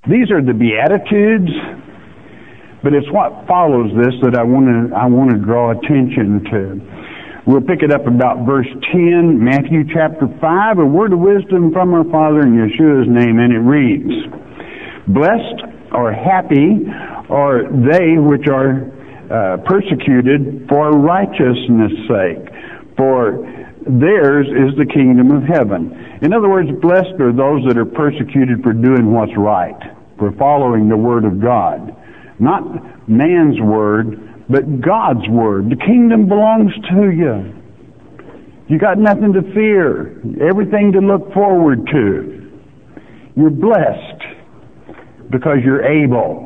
These are the Beatitudes, but it's what follows this that I want to draw attention to. We'll pick it up about verse 10, Matthew chapter 5, a word of wisdom from our Father in Yeshua's name, and it reads, "Blessed or happy are they which are persecuted for righteousness' sake, for theirs is the kingdom of heaven." In other words, blessed are those that are persecuted for doing what's right, for following the Word of God. Not man's Word, but God's Word. The kingdom belongs to you. You got nothing to fear, everything to look forward to. You're blessed because you're able.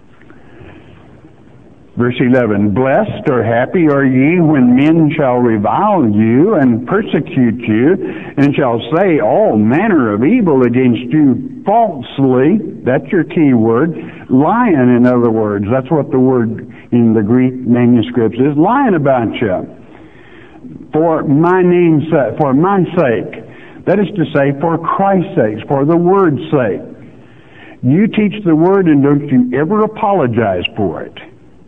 Verse 11, "Blessed or happy are ye when men shall revile you and persecute you, and shall say all manner of evil against you falsely." That's your key word. Lying, in other words. That's what the word in the Greek manuscripts is. Lying about you. For my name's sake, for my sake. That is to say, for Christ's sake, for the word's sake. You teach the word and don't you ever apologize for it.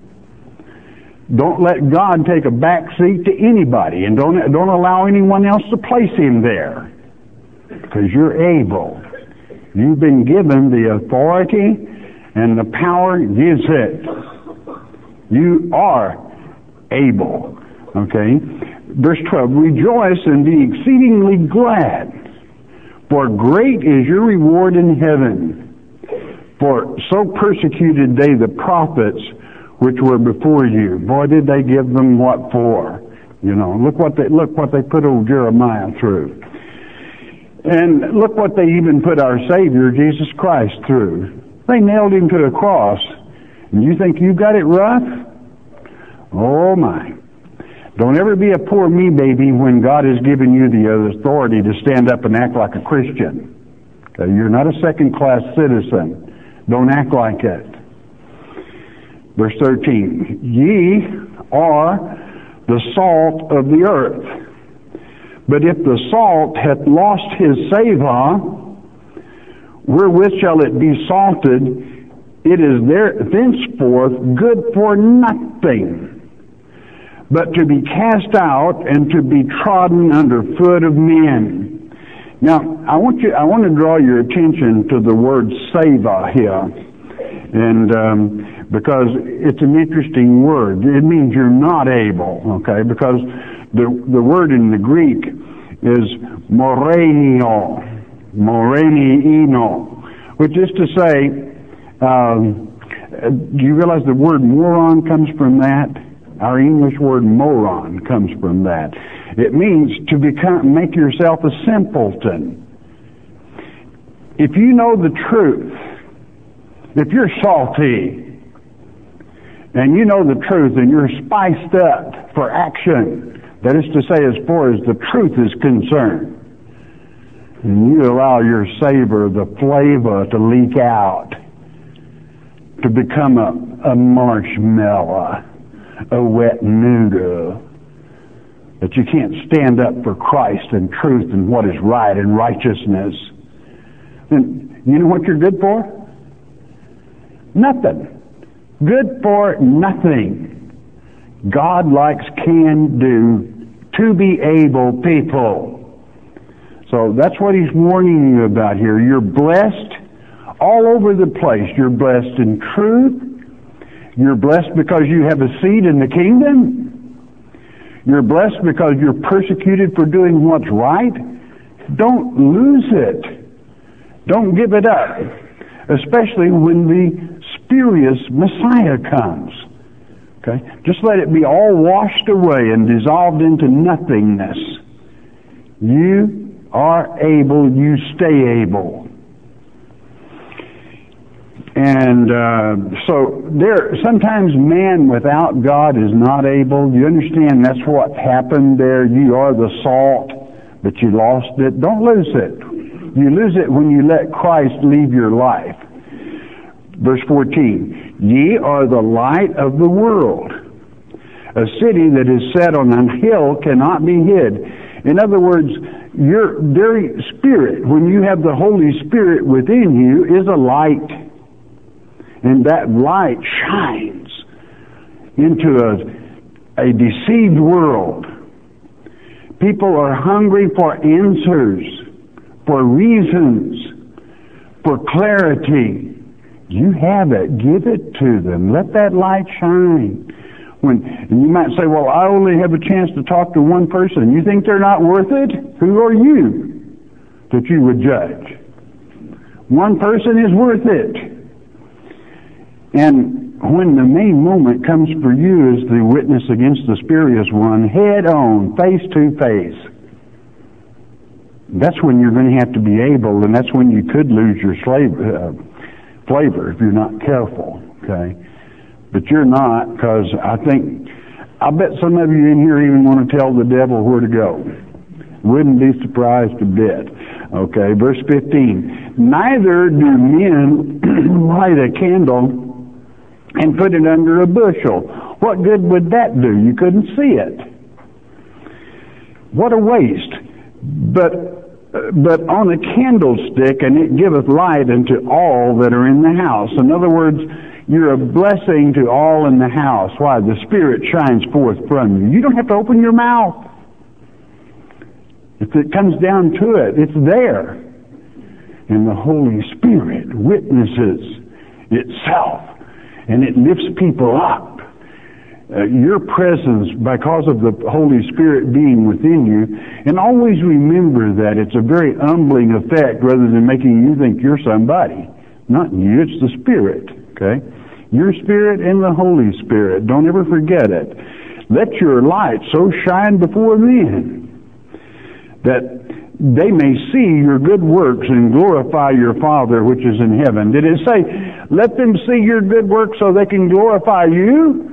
Don't let God take a back seat to anybody, and don't allow anyone else to place him there, because you're able. You've been given the authority and the power gives it. You are able. Okay? Verse 12, "Rejoice and be exceedingly glad, for great is your reward in heaven. For so persecuted they the prophets which were before you." Boy, did they give them what for? You know, look what they put old Jeremiah through. And look what they even put our Savior, Jesus Christ, through. They nailed him to the cross. And you think you got it rough? Oh my. Don't ever be a poor me baby when God has given you the authority to stand up and act like a Christian. Okay? You're not a second-class citizen. Don't act like it. Verse 13, "Ye are the salt of the earth. But if the salt hath lost his savour, wherewith shall it be salted? It is thenceforth good for nothing, but to be cast out and to be trodden under foot of men." Now, I want to draw your attention to the word "savour" here, and because it's an interesting word. It means you're not able, okay? Because the word in the Greek is morenio, which is to say, do you realize the word moron comes from that? Our English word moron comes from that. It means to make yourself a simpleton. If you know the truth, if you're salty, and you know the truth, and you're spiced up for action, that is to say, as far as the truth is concerned, and you allow your savor, the flavor, to leak out, to become a marshmallow, a wet noodle, that you can't stand up for Christ and truth and what is right and righteousness, then you know what you're good for? Nothing. Good for nothing. God likes can-do, to-be-able people. So that's what he's warning you about here. You're blessed all over the place. You're blessed in truth. You're blessed because you have a seat in the kingdom. You're blessed because you're persecuted for doing what's right. Don't lose it. Don't give it up. Especially when the spurious Messiah comes. Okay? Just let it be all washed away and dissolved into nothingness. You are able, you stay able. And so sometimes man without God is not able. You understand that's what happened there. You are the salt, but you lost it. Don't lose it. You lose it when you let Christ leave your life. Verse 14, "Ye are the light of the world. A city that is set on a hill cannot be hid." In other words, your very spirit, when you have the Holy Spirit within you, is a light. And that light shines into a deceived world. People are hungry for answers, for reasons, for clarity. You have it. Give it to them. Let that light shine. And you might say, well, I only have a chance to talk to one person. You think they're not worth it? Who are you that you would judge? One person is worth it. And when the main moment comes for you as the witness against the spurious one, head on, face to face, that's when you're going to have to be able, and that's when you could lose your flavor if you're not careful, okay? But you're not, because I bet some of you in here even want to tell the devil where to go. Wouldn't be surprised a bit. Okay, verse 15. Neither do men light a candle and put it under a bushel. What good would that do? You couldn't see it. What a waste. But on a candlestick, and it giveth light unto all that are in the house. In other words, you're a blessing to all in the house. Why? The Spirit shines forth from you. You don't have to open your mouth. If it comes down to it, it's there. And the Holy Spirit witnesses itself, and it lifts people up. Your presence, because of the Holy Spirit being within you, and always remember that it's a very humbling effect rather than making you think you're somebody. Not you, it's the Spirit, okay? Your Spirit and the Holy Spirit. Don't ever forget it. Let your light so shine before men that they may see your good works and glorify your Father which is in heaven. Did it say, let them see your good works so they can glorify you?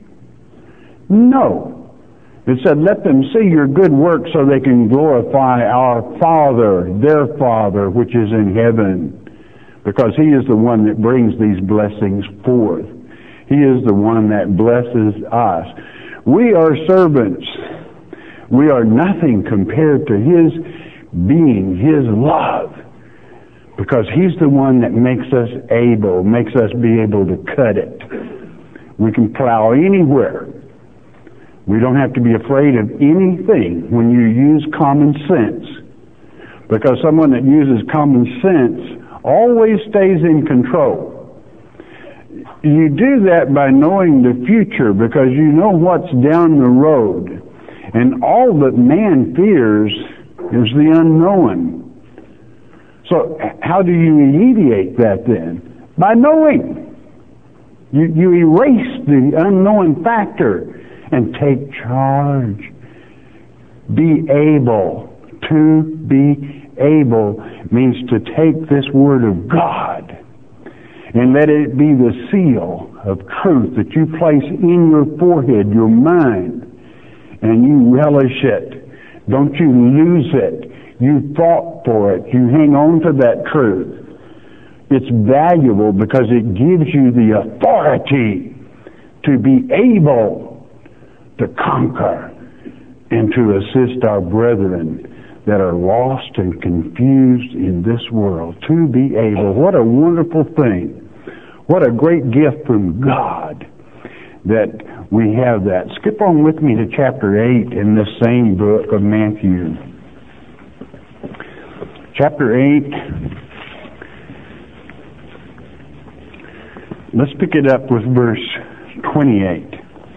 No. It said, let them see your good works so they can glorify our Father, their Father, which is in heaven. Because He is the one that brings these blessings forth. He is the one that blesses us. We are servants. We are nothing compared to His being, His love. Because He's the one that makes us be able to cut it. We can plow anywhere. We don't have to be afraid of anything when you use common sense. Because someone that uses common sense always stays in control. You do that by knowing the future, because you know what's down the road. And all that man fears is the unknown. So how do you alleviate that then? By knowing. You erase the unknown factor and take charge. Be able. To be able means to take this Word of God and let it be the seal of truth that you place in your forehead, your mind, and you relish it. Don't you lose it. You fought for it. You hang on to that truth. It's valuable because it gives you the authority to be able to conquer and to assist our brethren that are lost and confused in this world. To be able. What a wonderful thing. What a great gift from God that we have that. Skip on with me to chapter 8 in this same book of Matthew. Chapter 8. Let's pick it up with verse 28.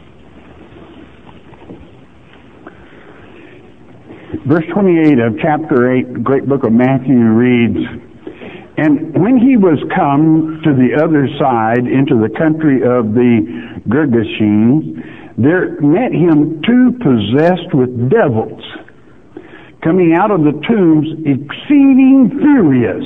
Verse 28 of chapter 8, great book of Matthew reads, And when he was come to the other side into the country of the Gergesenes, there met him two possessed with devils, coming out of the tombs exceeding furious,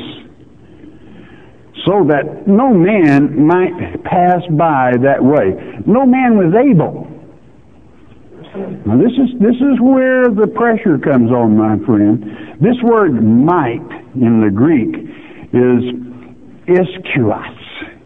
so that no man might pass by that way. No man was able. Now this is where the pressure comes on, my friend. This word might in the Greek is ischus.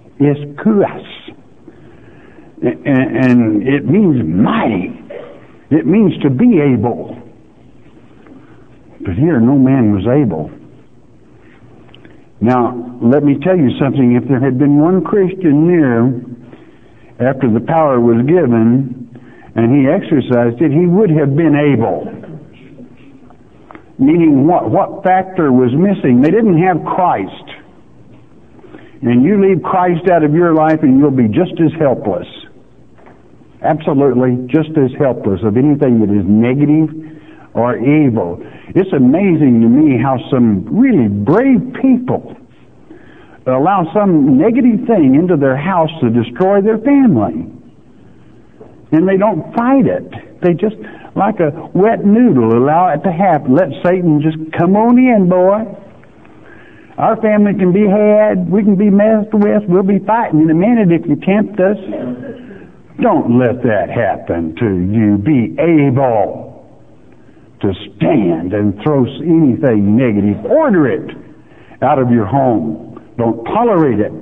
And it means mighty. It means to be able. But here no man was able. Now, let me tell you something. If there had been one Christian there after the power was given and he exercised it, he would have been able. Meaning what factor was missing? They didn't have Christ. And you leave Christ out of your life and you'll be just as helpless. Absolutely just as helpless of anything that is negative or evil. It's amazing to me how some really brave people allow some negative thing into their house to destroy their family. And they don't fight it. They just, like a wet noodle, allow it to happen. Let Satan just come on in, boy. Our family can be had. We can be messed with. We'll be fighting in a minute if you tempt us. Don't let that happen to you. Be able to stand and throw anything negative. Order it out of your home. Don't tolerate it.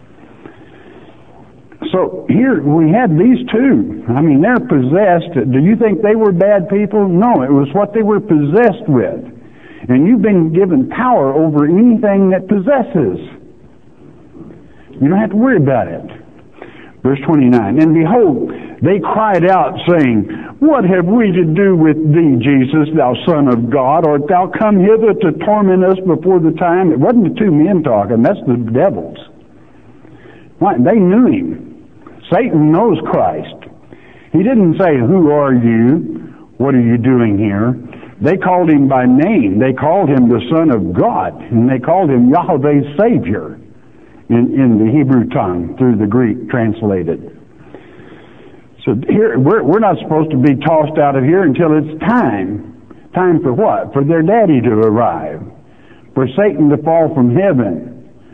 So here we had these two. I mean, they're possessed. Do you think they were bad people? No, it was what they were possessed with. And you've been given power over anything that possesses. You don't have to worry about it. Verse 29, and behold, they cried out, saying, What have we to do with thee, Jesus, thou Son of God? Art thou come hither to torment us before the time? It wasn't the two men talking, that's the devils. Why? They knew him. Satan knows Christ. He didn't say, Who are you? What are you doing here? They called him by name. They called him the Son of God. And they called him Yahweh's Savior in the Hebrew tongue, through the Greek translated. So here, we're not supposed to be tossed out of here until it's time. Time for what? For their daddy to arrive. For Satan to fall from heaven.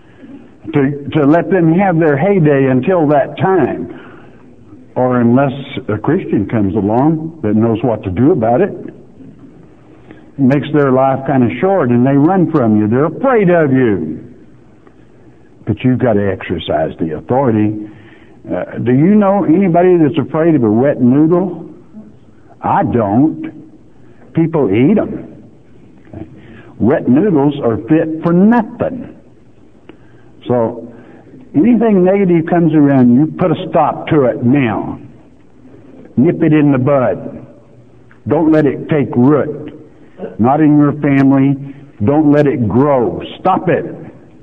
To let them have their heyday until that time. Or unless a Christian comes along that knows what to do about it. Makes their life kind of short and they run from you. They're afraid of you. But you've got to exercise the authority. Do you know anybody that's afraid of a wet noodle? I don't. People eat them. Okay. Wet noodles are fit for nothing. So anything negative comes around, you put a stop to it now. Nip it in the bud. Don't let it take root. Not in your family. Don't let it grow. Stop it.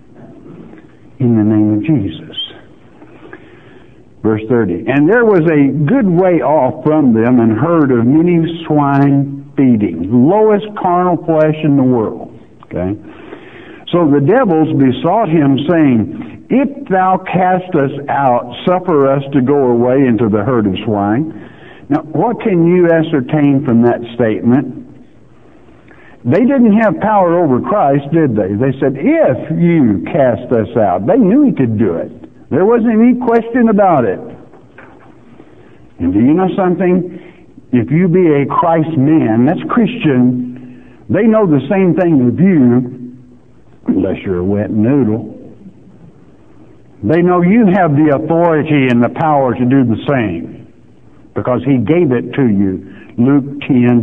In the name of Jesus. Verse 30. And there was a good way off from them an herd of many swine feeding. Lowest carnal flesh in the world. Okay. So the devils besought him, saying, If thou cast us out, suffer us to go away into the herd of swine. Now, what can you ascertain from that statement? They didn't have power over Christ, did they? They said, if you cast us out. They knew he could do it. There wasn't any question about it. And do you know something? If you be a Christ man, that's Christian, they know the same thing with you, unless you're a wet noodle. They know you have the authority and the power to do the same, because he gave it to you. Luke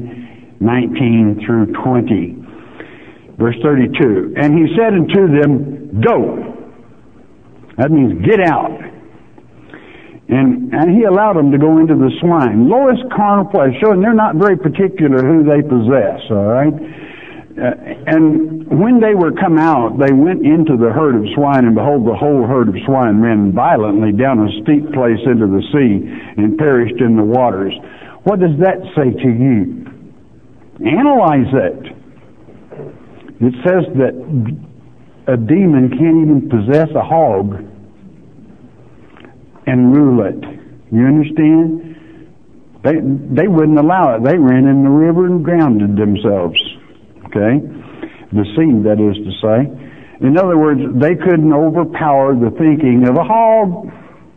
10:19 through 20. Verse 32. And he said unto them, Go. That means get out. And he allowed them to go into the swine. Lowest carnal flesh, showing they're not very particular who they possess, all right? And when they were come out, they went into the herd of swine, and behold, the whole herd of swine ran violently down a steep place into the sea and perished in the waters. What does that say to you? Analyze it. It says that a demon can't even possess a hog and rule it. You understand? They wouldn't allow it. They ran in the river and drowned themselves. Okay? The sea, that is to say. In other words, they couldn't overpower the thinking of a hog.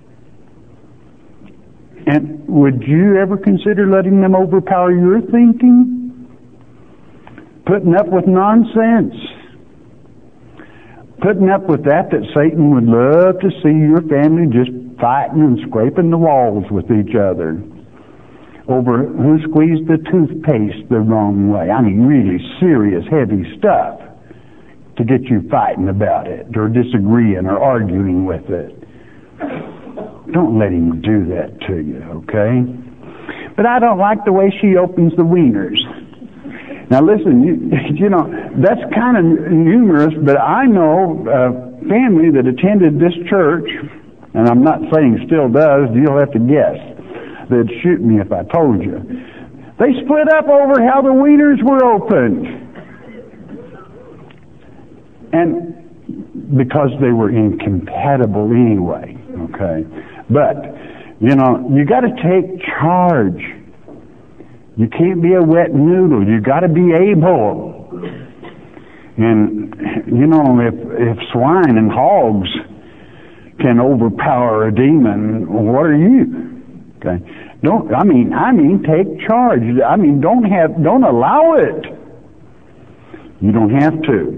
And would you ever consider letting them overpower your thinking? Putting up with nonsense. Putting up with that Satan would love to see your family just fighting and scraping the walls with each other over who squeezed the toothpaste the wrong way. I mean, really serious, heavy stuff. to get you fighting about it or disagreeing or arguing with it. Don't let him do that to you, okay? But I don't like the way she opens the wieners. Now listen, you know, that's kind of humorous, but I know a family that attended this church, and I'm not saying still does, you'll have to guess. They'd shoot me if I told you. They split up over how the wieners were opened. And because they were incompatible anyway, okay? But, you know, you got to take charge. You can't be a wet noodle. You got to be able. And, you know, if swine and hogs can overpower a demon, what are you? Okay? I mean, take charge. I mean, don't allow it. You don't have to.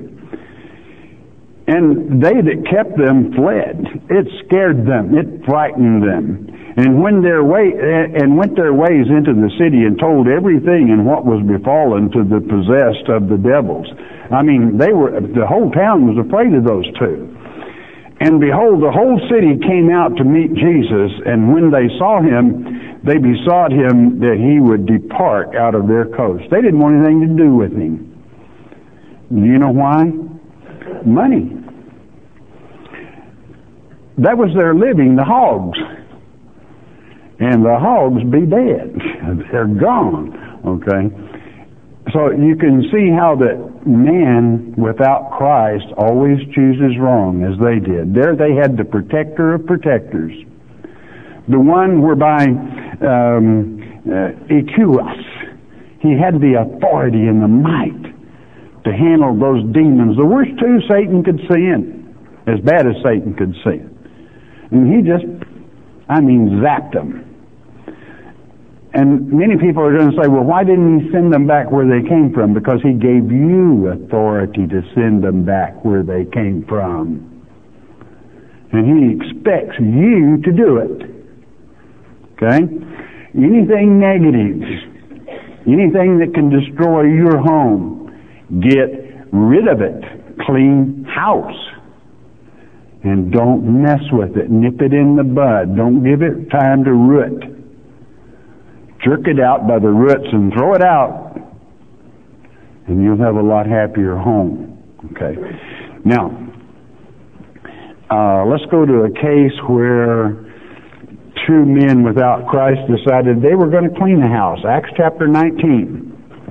And they that kept them fled. It scared them. It frightened them. And went their ways into the city and told everything and what was befallen to the possessed of the devils. I mean, the whole town was afraid of those two. And behold, the whole city came out to meet Jesus, and when they saw him, they besought him that he would depart out of their coast. They didn't want anything to do with him. Do you know why? Money. That was their living, the hogs. And the hogs be dead. They're gone. Okay? So you can see how that man without Christ always chooses wrong, as they did. There they had the protector of protectors. The one whereby Echius, he had the authority and the might to handle those demons. The worst two Satan could send, as bad as Satan could send. And he just, zapped them. And many people are going to say, well, why didn't he send them back where they came from? Because he gave you authority to send them back where they came from. And he expects you to do it. Okay? Anything negative, anything that can destroy your home, get rid of it. Clean house. And don't mess with it. Nip it in the bud. Don't give it time to root. Jerk it out by the roots and throw it out. And you'll have a lot happier home. Okay. Now, let's go to a case where two men without Christ decided they were going to clean the house. Acts chapter 19.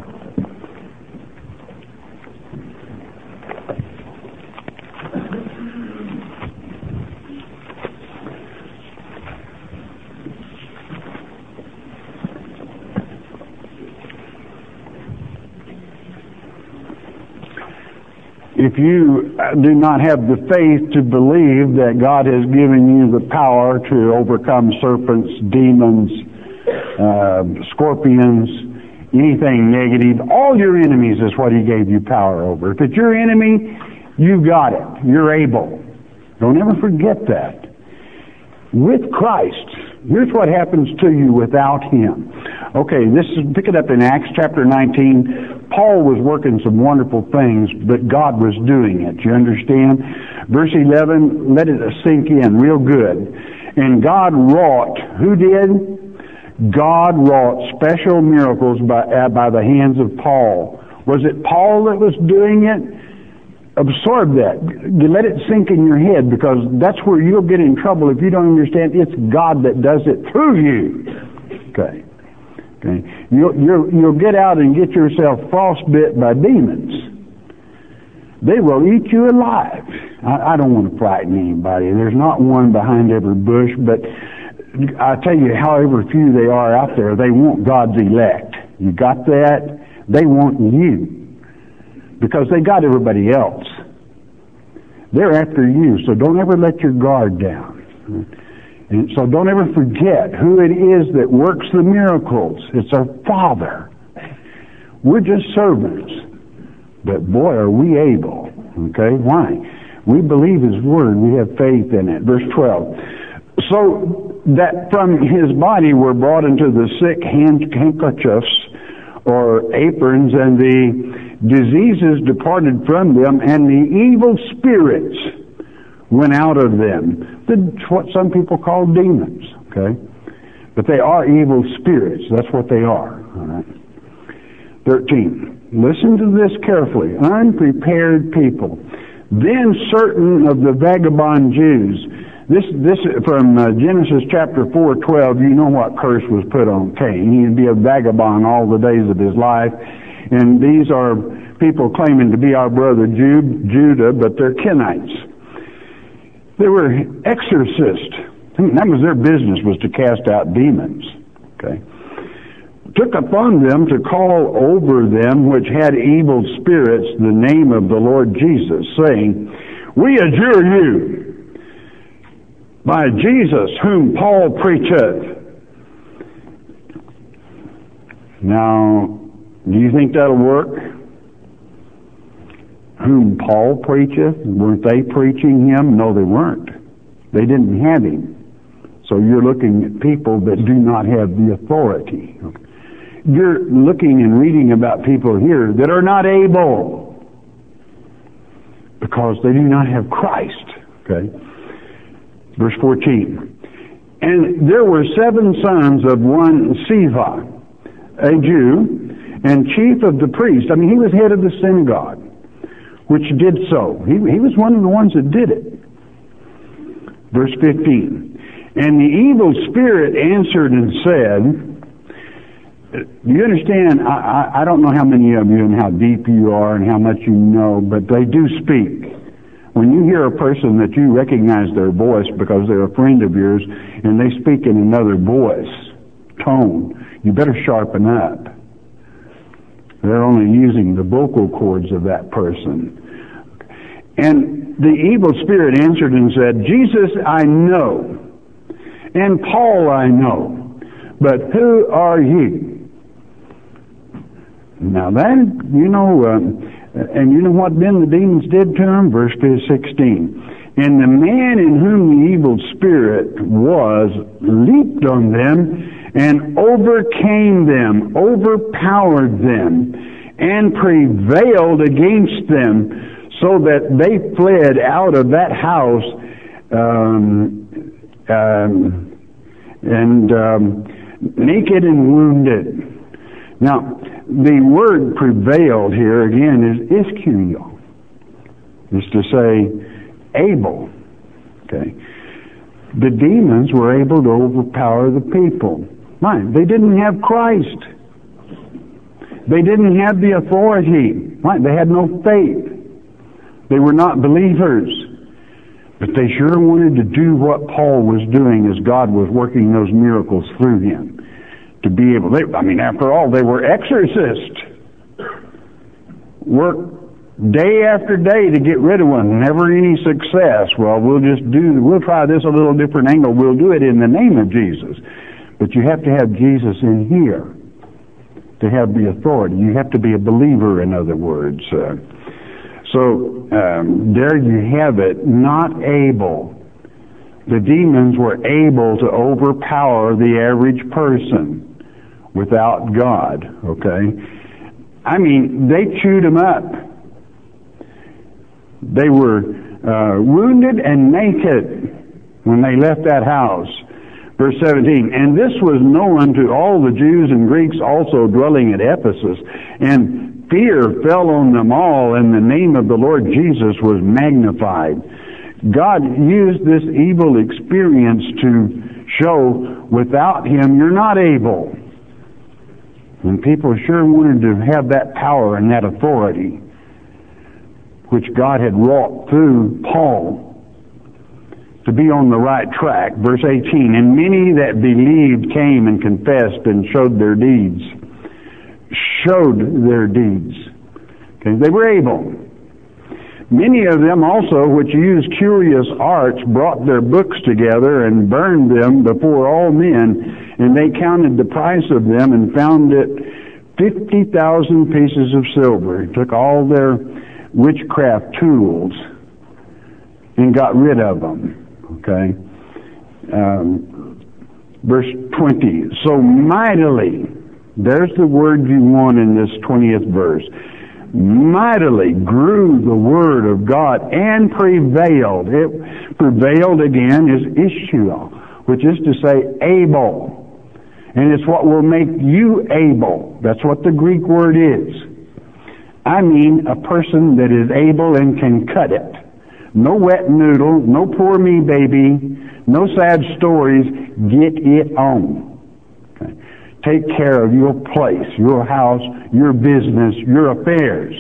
If you do not have the faith to believe that God has given you the power to overcome serpents, demons, scorpions, anything negative, all your enemies is what he gave you power over. If it's your enemy, you got it. You're able. Don't ever forget that. With Christ, here's what happens to you without him. Okay, pick it up in Acts chapter 19. Paul was working some wonderful things, but God was doing it. You understand? Verse 11, let it sink in real good. And God wrought, who did? God wrought special miracles by the hands of Paul. Was it Paul that was doing it? Absorb that. Let it sink in your head, because that's where you'll get in trouble if you don't understand it's God that does it through you. Okay. Okay. You'll get out and get yourself frostbit by demons. They will eat you alive. I don't want to frighten anybody. There's not one behind every bush, but I tell you, however few they are out there, they want God's elect. You got that? They want you. Because they got everybody else. They're after you, so don't ever let your guard down. And so don't ever forget who it is that works the miracles. It's our Father. We're just servants. But boy, are we able. Okay? Why? We believe His Word. We have faith in it. Verse 12. So that from His body were brought into the sick handkerchiefs or aprons, and the Diseases departed from them, and the evil spirits went out of them. That's what some people call demons, okay? But they are evil spirits. That's what they are, all right? 13. Listen to this carefully. Unprepared people. Then certain of the vagabond Jews. This from Genesis chapter 4:12. You know what curse was put on Cain. He'd be a vagabond all the days of his life. And these are people claiming to be our brother Judah, but they're Kenites. They were exorcists. That was their business, was to cast out demons. Okay. Took upon them to call over them which had evil spirits the name of the Lord Jesus, saying, We adjure you by Jesus whom Paul preacheth. Now, do you think that'll work? Whom Paul preacheth? Weren't they preaching him? No, they weren't. They didn't have him. So you're looking at people that do not have the authority. You're looking and reading about people here that are not able because they do not have Christ. Okay. Verse 14. And there were 7 sons of one Sceva, a Jew, and chief of the priests. I mean, he was head of the synagogue, which did so. He was one of the ones that did it. Verse 15. And the evil spirit answered and said, do you understand? I don't know how many of you and how deep you are and how much you know, but they do speak. When you hear a person that you recognize their voice because they're a friend of yours and they speak in another voice, tone, you better sharpen up. They're only using the vocal cords of that person. And the evil spirit answered and said, Jesus I know, and Paul I know, but who are ye? Now that, you know, and you know what then the demons did to him? Verse 16. And the man in whom the evil spirit was leaped on them and overcame them, overpowered them, and prevailed against them, so that they fled out of that house naked and wounded. Now, the word prevailed here again is ischio. Is to say able. Okay. The demons were able to overpower the people. Right. They didn't have Christ. They didn't have the authority. Right. They had no faith. They were not believers. But they sure wanted to do what Paul was doing as God was working those miracles through him. To be able, after all, they were exorcists. Worked day after day to get rid of one. Never any success. Well, we'll try this a little different angle. We'll do it in the name of Jesus. But you have to have Jesus in here to have the authority. You have to be a believer, in other words. So there you have it. Not able. The demons were able to overpower the average person without God. Okay? They chewed them up. They were wounded and naked when they left that house. Verse 17, and this was known to all the Jews and Greeks also dwelling at Ephesus, and fear fell on them all, and the name of the Lord Jesus was magnified. God used this evil experience to show without Him you're not able. And people sure wanted to have that power and that authority which God had wrought through Paul to be on the right track. Verse 18, and many that believed came and confessed and showed their deeds. Showed their deeds. Okay, they were able. Many of them also, which used curious arts, brought their books together and burned them before all men, and they counted the price of them and found it 50,000 pieces of silver. He took all their witchcraft tools and got rid of them. Okay. Verse 20. So mightily, there's the word you want in this 20th verse. mightily grew the Word of God and prevailed. It prevailed again is Ishuel, which is to say able. And it's what will make you able. That's what the Greek word is. I mean a person that is able and can cut it. No wet noodle, no poor me baby, no sad stories. Get it on. Okay. Take care of your place, your house, your business, your affairs.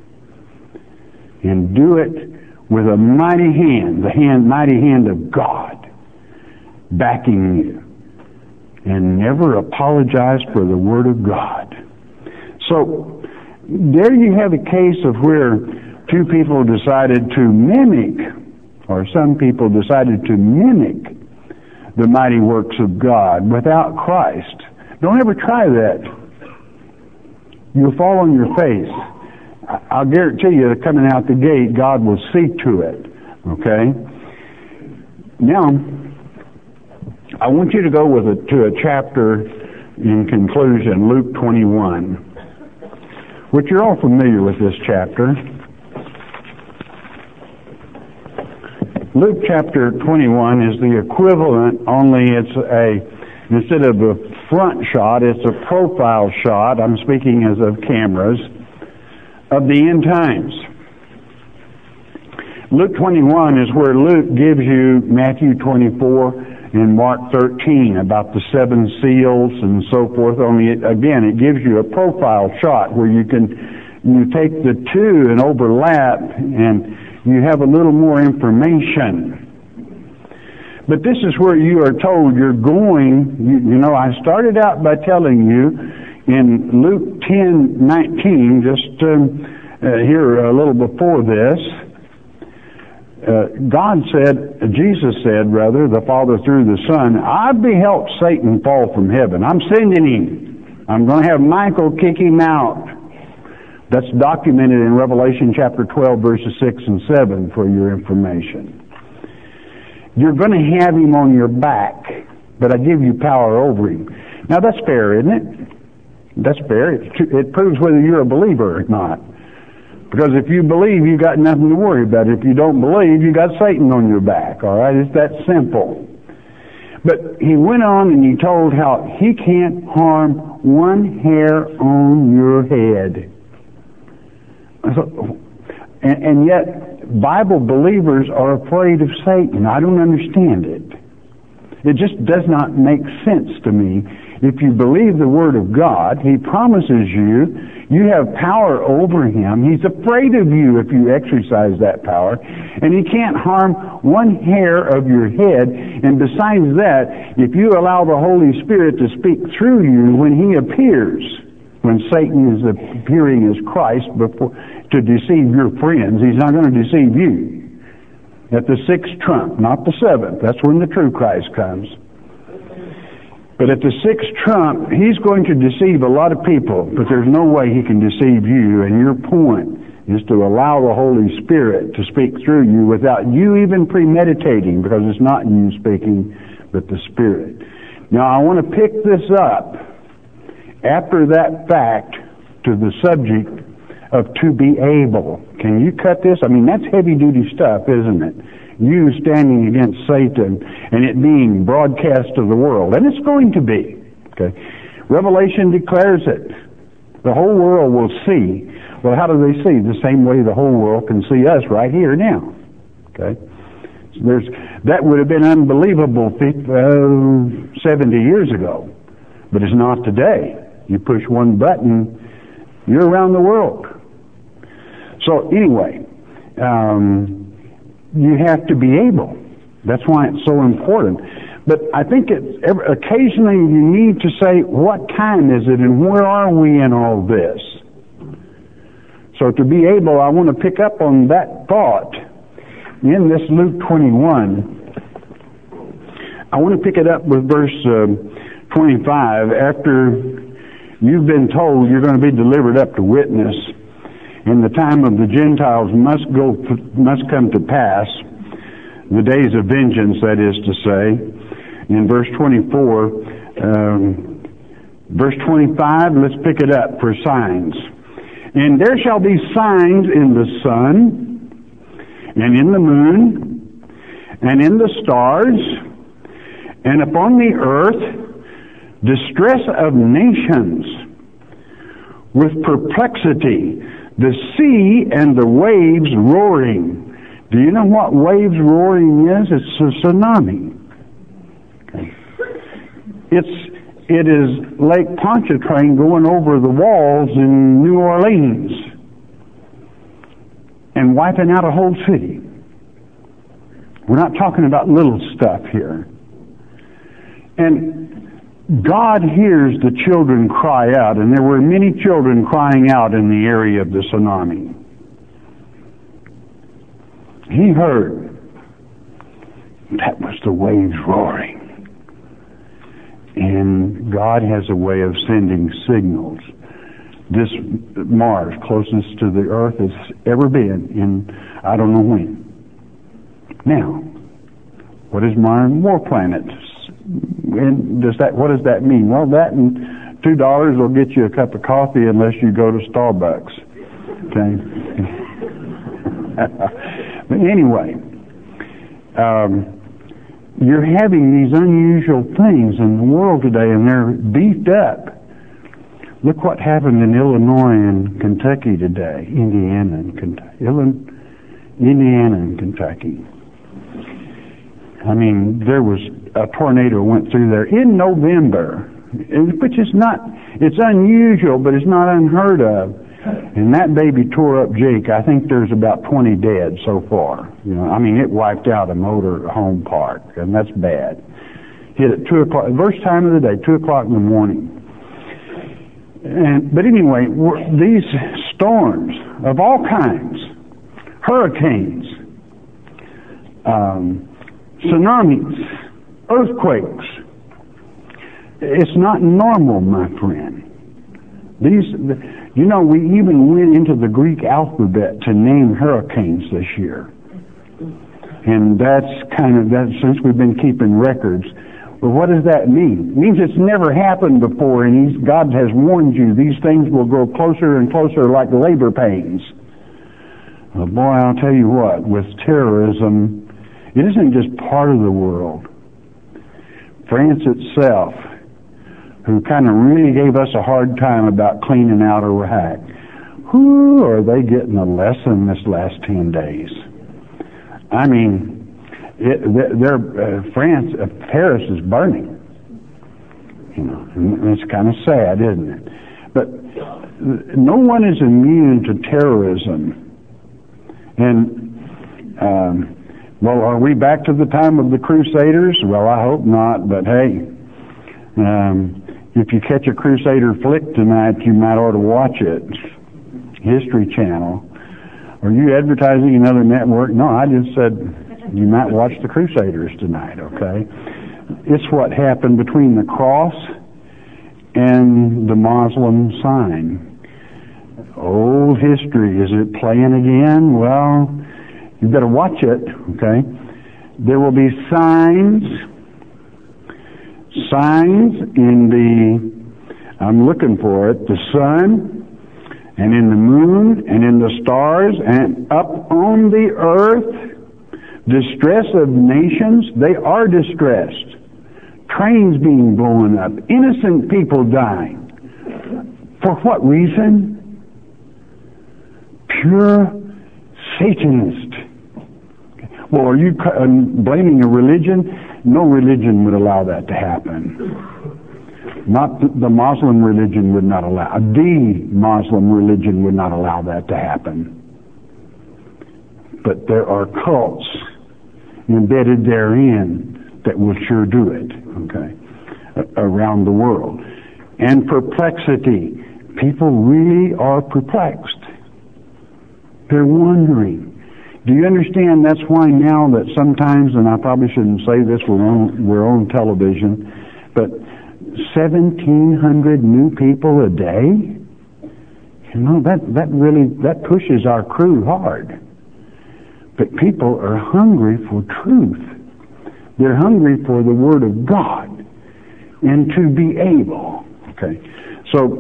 And do it with a mighty hand, the mighty hand of God backing you. And never apologize for the Word of God. So, there you have a case of where two people decided to mimic, or some people decided to mimic the mighty works of God without Christ. Don't ever try that. You'll fall on your face. I'll guarantee you that coming out the gate, God will see to it. Okay? Now, I want you to go to a chapter in conclusion, Luke 21, which you're all familiar with this chapter. Luke chapter 21 is the equivalent, only instead of a front shot, it's a profile shot. I'm speaking as of cameras of the end times. Luke 21 is where Luke gives you Matthew 24 and Mark 13 about the seven seals and so forth. Only, again, it gives you a profile shot where you take the two and overlap and you have a little more information. But this is where you are told you're going, I started out by telling you in Luke 10:19, just here a little before this, Jesus said, the Father through the Son, I beheld Satan fall from heaven. I'm sending him. I'm going to have Michael kick him out. That's documented in Revelation chapter 12, verses 6 and 7 for your information. You're going to have him on your back, but I give you power over him. Now that's fair, isn't it? That's fair. It proves whether you're a believer or not. Because if you believe, you got nothing to worry about. If you don't believe, you got Satan on your back. All right? It's that simple. But he went on and he told how he can't harm one hair on your head. And yet, Bible believers are afraid of Satan. I don't understand it. It just does not make sense to me. If you believe the Word of God, He promises you have power over Him. He's afraid of you if you exercise that power. And He can't harm one hair of your head. And besides that, if you allow the Holy Spirit to speak through you when He appears, when Satan is appearing as Christ to deceive your friends, he's not going to deceive you. At the sixth trump, not the seventh. That's when the true Christ comes. But at the sixth trump, he's going to deceive a lot of people, but there's no way he can deceive you. And your point is to allow the Holy Spirit to speak through you without you even premeditating, because it's not you speaking, but the Spirit. Now, I want to pick this up after that fact to the subject of to be able. Can you cut this? I mean, that's heavy-duty stuff, isn't it? You standing against Satan and it being broadcast to the world. And it's going to be. Okay. Revelation declares it. The whole world will see. Well, how do they see? The same way the whole world can see us right here now. Okay. That would have been unbelievable 70 years ago. But it's not today. You push one button, you're around the world. So anyway, you have to be able. That's why it's so important. But I think occasionally you need to say, what time is it and where are we in all this? So to be able, I want to pick up on that thought in this Luke 21. I want to pick it up with verse 25. After you've been told you're going to be delivered up to witness, and the time of the Gentiles must come to pass, the days of vengeance, that is to say. In verse 24, verse 25, let's pick it up for signs. And there shall be signs in the sun, and in the moon, and in the stars, and upon the earth, distress of nations, with perplexity, the sea and the waves roaring. Do you know what waves roaring is? It's a tsunami. Okay. It is Lake Pontchartrain going over the walls in New Orleans and wiping out a whole city. We're not talking about little stuff here. And God hears the children cry out, and there were many children crying out in the area of the tsunami. He heard. That was the waves roaring. And God has a way of sending signals. This Mars, closest to the Earth it's ever been in I don't know when. Now, what is Mars? More planets. And what does that mean? Well, that and $2 will get you a cup of coffee unless you go to Starbucks. Okay? But anyway, you're having these unusual things in the world today, and they're beefed up. Look what happened in Illinois and Kentucky today. Indiana and Kentucky. I mean, there was a tornado went through there in November, which is not, it's unusual, but it's not unheard of. And that baby tore up Jake. I think there's about 20 dead so far. You know, I mean, it wiped out a motor home park, and that's bad. Hit at 2 o'clock, first time of the day, 2 o'clock in the morning. But anyway, these storms of all kinds, hurricanes, tsunamis, earthquakes, it's not normal, my friend. You know, we even went into the Greek alphabet to name hurricanes this year. And that's since we've been keeping records. Well, what does that mean? It means it's never happened before, and God has warned you. These things will grow closer and closer like labor pains. Well, boy, I'll tell you what, with terrorism, it isn't just part of the world. France itself, who kind of really gave us a hard time about cleaning out Iraq. Whoo, are they getting a lesson this last 10 days? I mean, Paris is burning. You know, and it's kind of sad, isn't it? But no one is immune to terrorism. And, well, are we back to the time of the Crusaders? Well, I hope not, but hey, if you catch a Crusader flick tonight, you might ought to watch it. History Channel. Are you advertising another network? No, I just said you might watch the Crusaders tonight, okay? It's what happened between the cross and the Muslim sign. Old history. Is it playing again? Well, you better watch it, okay? There will be signs in the, I'm looking for it, the sun, and in the moon, and in the stars, and up on the earth, distress of nations. They are distressed. Trains being blown up, innocent people dying. For what reason? Pure Satanist. Well, are you blaming a religion? No religion would allow that to happen. Not the Muslim religion would not allow. The Muslim religion would not allow that to happen. But there are cults embedded therein that will sure do it, okay, around the world. And perplexity. People really are perplexed. They're wondering. Do you understand that's why now that sometimes, and I probably shouldn't say this, we're on television, but 1,700 new people a day? You know, that really pushes our crew hard. But people are hungry for truth. They're hungry for the Word of God and to be able. Okay. So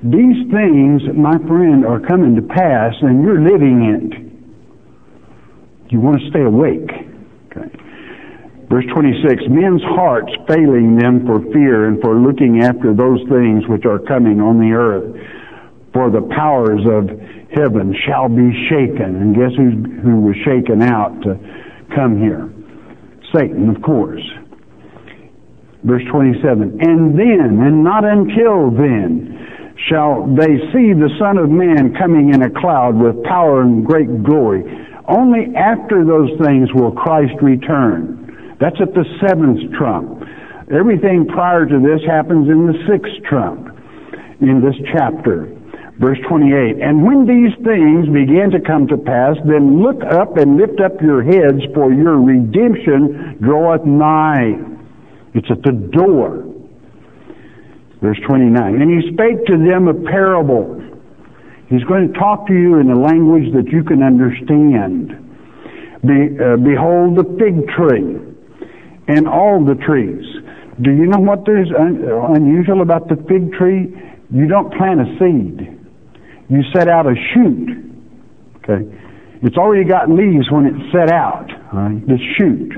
These things, my friend, are coming to pass, and you're living it. You want to stay awake. Okay. Verse 26, men's hearts failing them for fear and for looking after those things which are coming on the earth. For the powers of heaven shall be shaken. And guess who was shaken out to come here? Satan, of course. Verse 27, and then, and not until then, shall they see the Son of Man coming in a cloud with power and great glory. Only after those things will Christ return. That's at the seventh trump. Everything prior to this happens in the sixth trump in this chapter. Verse 28, and when these things begin to come to pass, then look up and lift up your heads, for your redemption draweth nigh. It's at the door. Verse 29, and he spake to them a parable. He's going to talk to you in a language that you can understand. Behold the fig tree and all the trees. Do you know what there's unusual about the fig tree? You don't plant a seed. You set out a shoot. Okay, it's already got leaves when it's set out. All right, the shoot.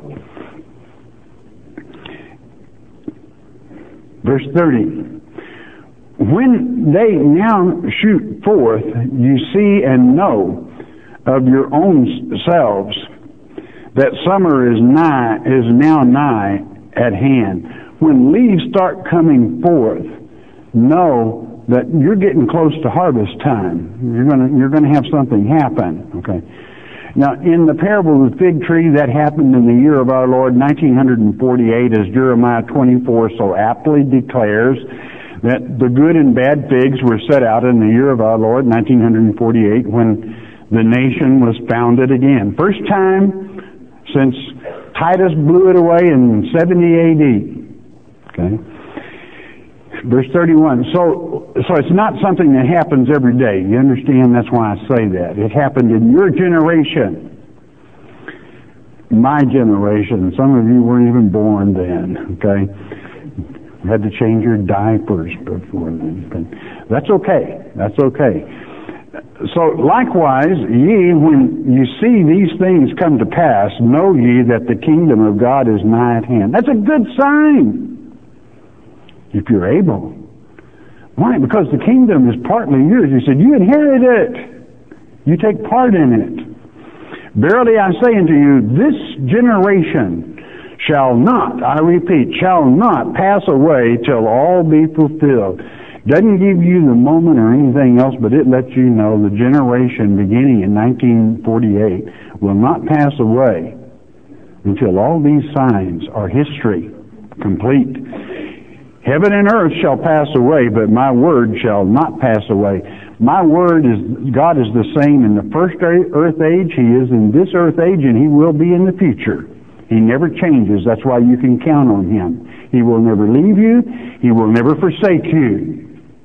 Verse 30. When they now shoot forth, you see and know of your own selves that summer is now nigh at hand. When leaves start coming forth, know that you're getting close to harvest time. You're gonna have something happen. Okay. Now, in the parable of the fig tree, that happened in the year of our Lord, 1948, as Jeremiah 24 so aptly declares, that the good and bad figs were set out in the year of our Lord, 1948, when the nation was founded again. First time since Titus blew it away in 70 A.D. Okay. Verse 31. So it's not something that happens every day. You understand? That's why I say that. It happened in your generation. My generation. Some of you weren't even born then. Okay. You had to change your diapers before then. That's okay. That's okay. So likewise, ye, when you see these things come to pass, know ye that the kingdom of God is nigh at hand. That's a good sign. If you're able. Why? Because the kingdom is partly yours. He said, you inherit it. You take part in it. Verily I say unto you, this generation shall not, I repeat, shall not pass away till all be fulfilled. Doesn't give you the moment or anything else, but it lets you know the generation beginning in 1948 will not pass away until all these signs are history, complete. Heaven and earth shall pass away, but my word shall not pass away. My word is, God is the same in the first earth age, He is in this earth age, and He will be in the future. He never changes. That's why you can count on Him. He will never leave you. He will never forsake you.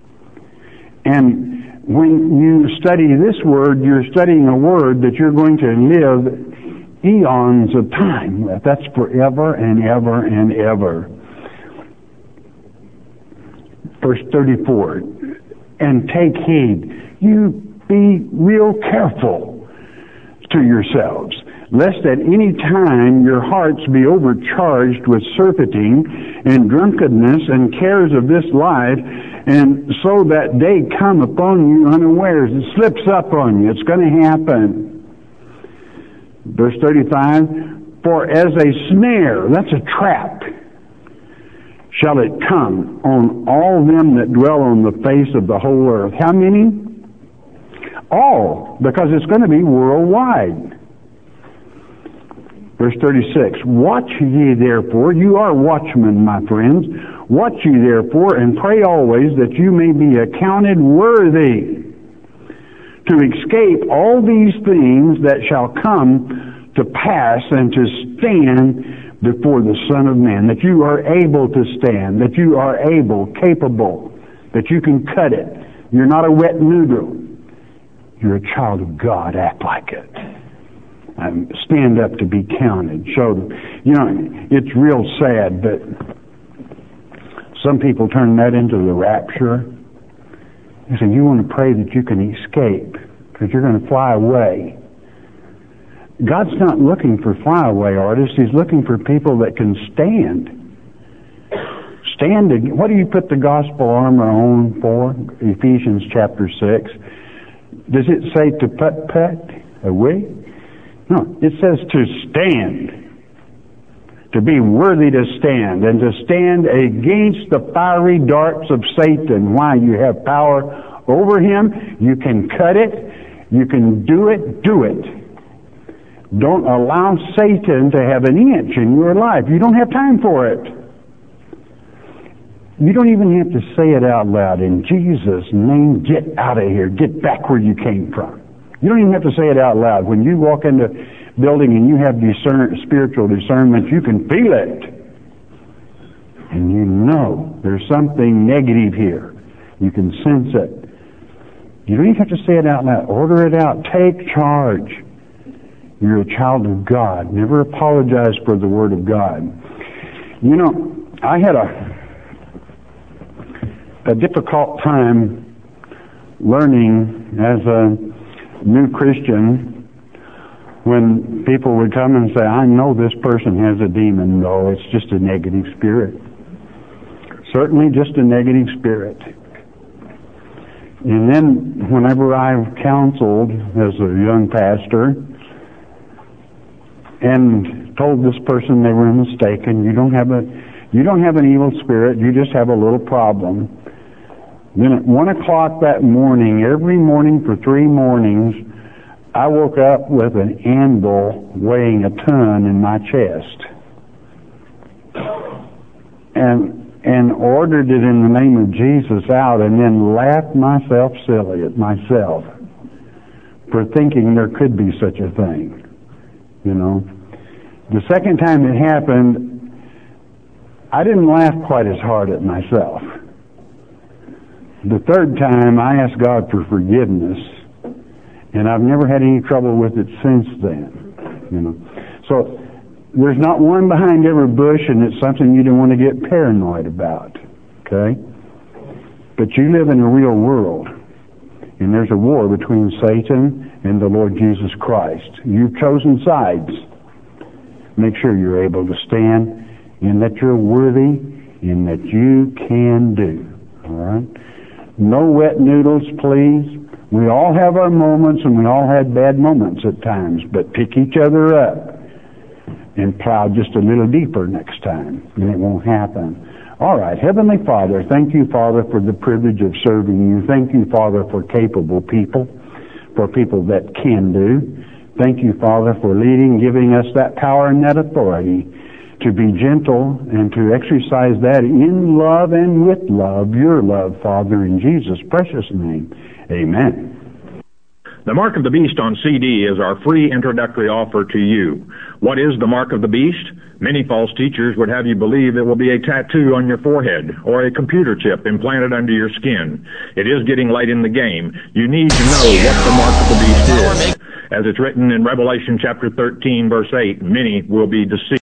And when you study this word, you're studying a word that you're going to live eons of time. That's forever and ever and ever. Verse 34, and take heed, you be real careful to yourselves, lest at any time your hearts be overcharged with surfeiting and drunkenness and cares of this life, and so that day come upon you unawares. It slips up on you. It's going to happen. Verse 35, for as a snare, that's a trap, shall it come on all them that dwell on the face of the whole earth. How many? All, because it's going to be worldwide. Verse 36, watch ye therefore, you are watchmen, my friends, watch ye therefore, and pray always that you may be accounted worthy to escape all these things that shall come to pass and to stand before the Son of Man, that you are able to stand, that you are able, capable, that you can cut it. You're not a wet noodle. You're a child of God. Act like it. Stand up to be counted. Show them. You know, it's real sad, but some people turn that into the rapture. He said, you want to pray that you can escape, because you're going to fly away. God's not looking for flyaway artists. He's looking for people that can stand. What do you put the gospel armor on for? Ephesians chapter 6. Does it say to put away? No, it says to stand. To be worthy to stand, and to stand against the fiery darts of Satan. Why? You have power over him. You can cut it. You can do it. Do it. Don't allow Satan to have an inch in your life. You don't have time for it. You don't even have to say it out loud. In Jesus' name, get out of here. Get back where you came from. You don't even have to say it out loud. When you walk into a building and you have spiritual discernment, you can feel it. And you know there's something negative here. You can sense it. You don't even have to say it out loud. Order it out. Take charge. You're a child of God. Never apologize for the Word of God. You know, I had a difficult time learning as a new Christian when people would come and say, I know this person has a demon. No, it's just a negative spirit. Certainly just a negative spirit. And then whenever I've counseled as a young pastor and told this person they were mistaken, you don't have an evil spirit, you just have a little problem. Then at 1 o'clock that morning, every morning for 3 mornings, I woke up with an anvil weighing a ton in my chest. And ordered it in the name of Jesus out, and then laughed myself silly at myself for thinking there could be such a thing. You know. The second time it happened, I didn't laugh quite as hard at myself. The third time, I asked God for forgiveness, and I've never had any trouble with it since then. You know, so there's not one behind every bush, and it's something you don't want to get paranoid about. Okay, but you live in a real world, and there's a war between Satan and the Lord Jesus Christ. You've chosen sides. Make sure you're able to stand, and that you're worthy, and that you can do. All right. No wet noodles, please. We all have our moments, and we all had bad moments at times, but pick each other up and plow just a little deeper next time, and it won't happen. All right, Heavenly Father, thank you, Father, for the privilege of serving you. Thank you, Father, for capable people, for people that can do. Thank you, Father, for leading, giving us that power and that authority to be gentle and to exercise that in love and with love, your love, Father, in Jesus' precious name. Amen. The Mark of the Beast on CD is our free introductory offer to you. What is the Mark of the Beast? Many false teachers would have you believe it will be a tattoo on your forehead or a computer chip implanted under your skin. It is getting late in the game. You need to know what the Mark of the Beast is. As it's written in Revelation chapter 13, verse 8, many will be deceived.